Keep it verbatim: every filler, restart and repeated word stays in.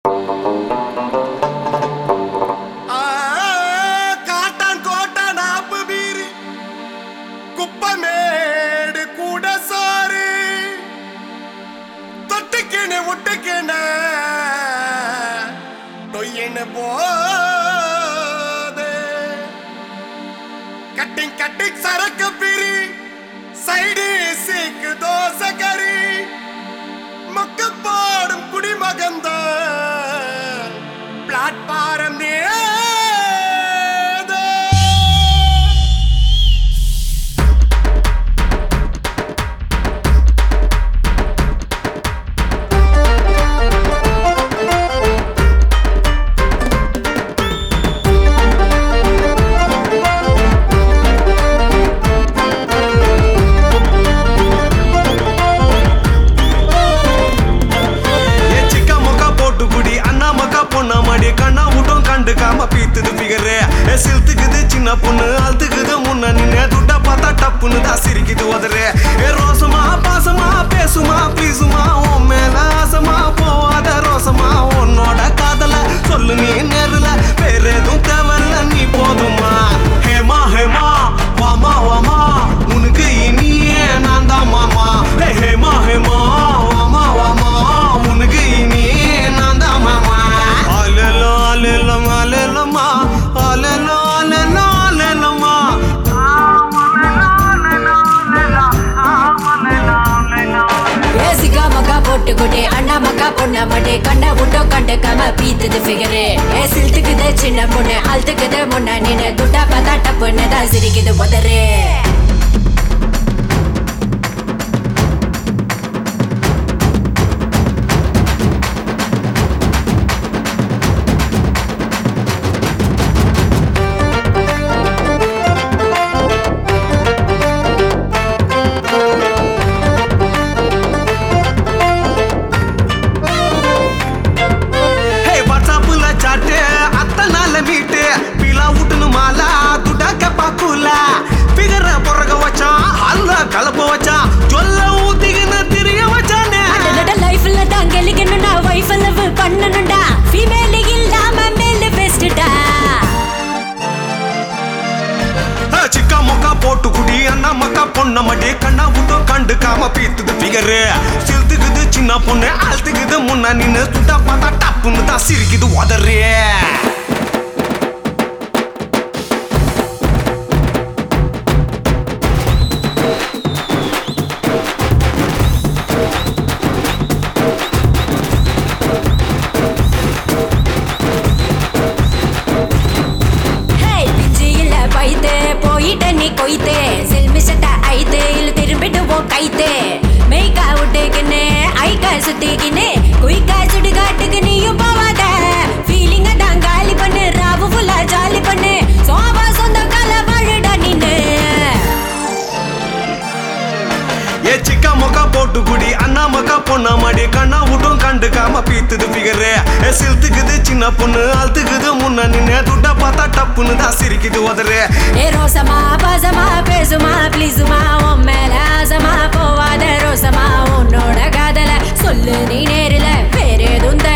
காட்டான் கோட்டான் ஆப்பு beer Kuppamedu கூட sir தொட்டுக்கின ஒட்டுக்கின தொய்யன போதே cutting cutting சரக்கு பிரி சைடு சீக்கு தோசை கறி மக்க பாடும் குடிமகந்த பிளாட்பாரம் கண்ணா விட்டும் கண்டுக்காம பீத்துது பிகரு சில்த்துக்குது சின்ன பொண்ணு அழுத்துக்குது முன்ன நின்று துட்டா பார்த்தா டப்புன்னு தான் சிரிக்குது உதரு ரோசமா பாசமா பேசுமா ப்ளீஸுமா உன் மேல ஆசமா போவாத ரோசமா உன்னோட காதல சொல்லு நீ நேருல வேற எதுவும் தேவையில்ல நீ போதுமா ஹேமா ஹேமா வாமா வாமா உனக்கு இனியே நான் தான் மாமா ஹேமா ஹேமா வாமா வாமா உனக்கு இனியே நான் தான் மாமா Alelo, alelo, aleloma, alelo, alelo, aleloma. ஏசிகா மக்கா போட்டு கொட்டே அண்ணா மக்கா பொண்ணா மட்டே கண்ணா விட்டோ கண்டுக்காம பீத்துது ஃபிகரு ஏ சில்த்துக்குது சின்ன பொண்ணு அழுத்துக்குது முன்ன நின்னு துட்டா பார்த்தா டப்புன்னு தான் சிரிக்குது உதரு கலப்ப வச்சா சொல்ல ஊத்திக்கின திரிய வச்சானே லைஃப்ல தான் கெலிக்கணும்டா வைஃப் லவ் பண்ணணும்டா ஃபீமேல் இல்லாம மேல் பெஸ்ட்டா சிக்கா மொக்கா போட்டு குடி அண்ணா மக்கா பொண்ண மடி கண்ணா விட்டோ கண்டுக்காம பீத்துது பிகரு சில்த்துக்குது சின்ன பொண்ணு அழுத்துக்குது முன்ன நின்னு துட்டா பார்த்தா டப்புன்னு தான் சிரிக்குது உதறே போயிட்ட நீ கொய்த்தே செல்மிசட்ட ஐத்தே இல்ல திரும்பிட்டு போ கைத்தே மெய்கா விட்டுக்குன்னு ஐக்கா சுத்திக்கின்னு குயிக்கா சுடுகாட்டுக்கு நீயும் போவாத ஃபீலிங்க தான் காலி பண்ணு ராவு ஃபுல்லா ஜாலி பண்ணு சோபா சொந்த கால வாழுடா நின்னு ஏ சிக்கா மொக்கா போட்டு குடி அண்ணா மக்கா பொண்ணா மாடி கண்ணா விட்டும் கண்டுக்காம பீத்துது பிகரு சில்த்துக்குது சின்ன பொண்ணு அழுத்துக்குது முன்ன நின்று துட்டா பார்த்தா டப்புன்னு தான் சிரிக்குது உதரு ஏ ரோசமா பாசமா பேசுமா ப்ளீஸுமா உன் மேல ஆசமா போவாத ரோசமா உன்னோட காதல சொல்லு நீ நேரில வேற எதுவும்